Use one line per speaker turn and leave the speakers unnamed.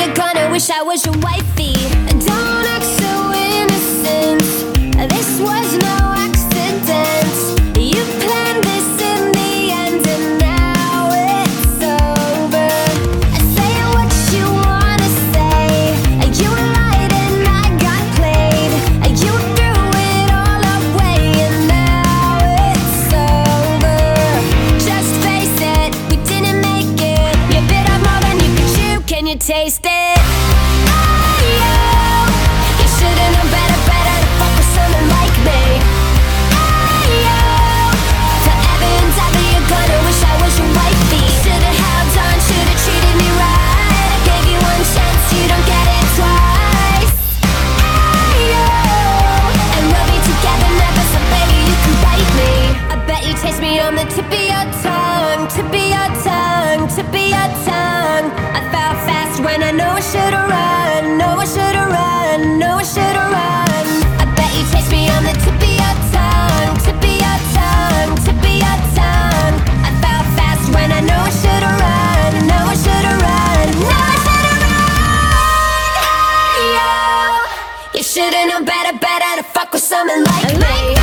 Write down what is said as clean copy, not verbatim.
you're gonna wish I was your wifey. Don't act so innocent. This was no accident. You planned this in the end, and now it's over. Say what you wanna say. You lied and I got played. You threw it all away, and now it's over. Just face it, we didn't make it. You bit off more than you could chew. Can you taste it? You should've known better to fuck with someone like me. Forever and ever you're gonna wish I was your wifey. Should've held on, should've treated me right. I gave you one chance, you don't get it twice. And we'll be together never, so baby you can bite me. I bet you taste me on the tip of your tongue, tip of your tongue, tip of your tongue. I fell fast when I know I should've run, know I should've run, know I should've run. I bet you taste me on the tip of your tongue, tip of your tongue, tip of your tongue. I fell fast when I know I should've run, know I should've run, know I should've run. You should've known better to fuck with someone like me.